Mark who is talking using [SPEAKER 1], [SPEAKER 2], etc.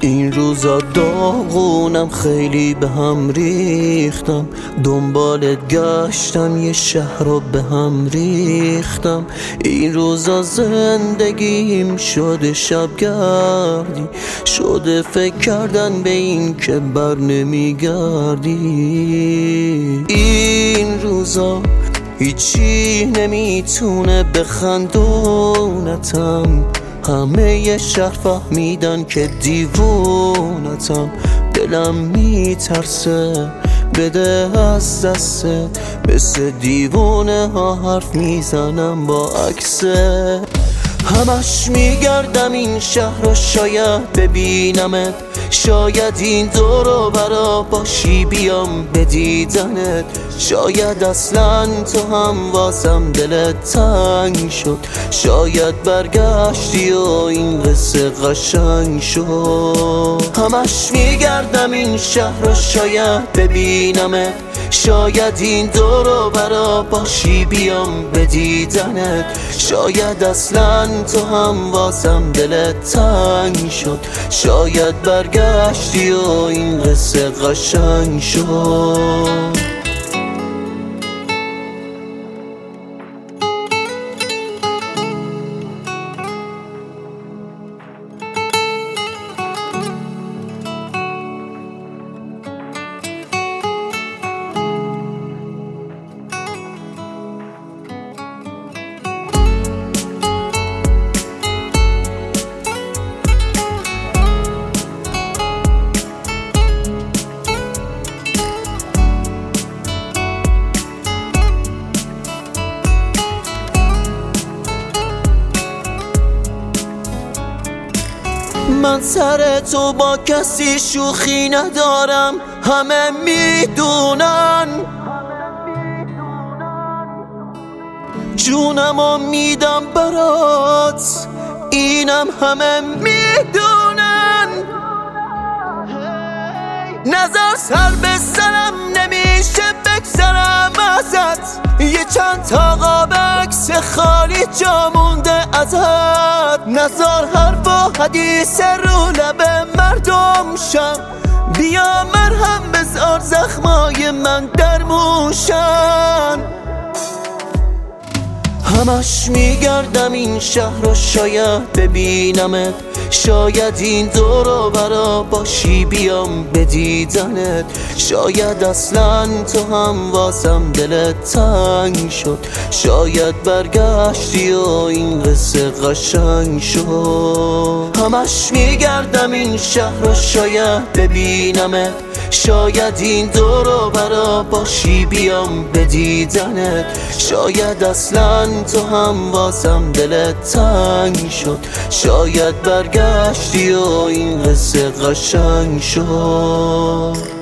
[SPEAKER 1] این روزا داغونم، خیلی به هم ریختم، دنبالت گشتم، یه شهر رو به هم ریختم. این روزا زندگیم شده شبگردی، شده فکر کردن به این که بر نمیگردی. این روزا هیچی نمیتونه بخندونتم، همه یه شهر فهمیدن که دیوونتم. دلم میترسه بده از دسته، مثل دیوونه ها حرف میزنم با عکسه. همش میگردم این شهر رو شاید ببینمت، شاید این دور و برا باشی بیام به دیدنت. شاید اصلا تو هم واسم دلت تنگ شد، شاید برگشتی و این قصه قشنگ شد. همش میگردم این شهر رو شاید ببینمت، شاید این دور و برا باشی بیام به دیدنت. شاید اصلا تو هم واسم دلت تنگ شد، شاید برگشتی و این قصه قشنگ شد. من سر تو با کسی شوخی ندارم، همه میدونن، جونمو میدم برات، اینم همه میدونن. نظر سر به سرم نمیشه بگذرم ازت، یه چند تا قاب عکس خالی جا مونده ازت. نظر حرف و حدیث رو لب مردم شم، بیا مرهم بذار زخمای من درموشن. همش میگردم این شهر رو شاید ببینمت، شاید این دور و برا باشی بیام به دیدنت. شاید اصلا تو هم واسم دلت تنگ شد، شاید برگشتی و این قصه قشنگ شد. همش میگردم این شهر رو شاید ببینمت، شاید این دور و برا باشی بیام به دیدنت. شاید اصلا تو هم واسم دلت تنگ شد، شاید برگشتی و این قصه قشنگ شد.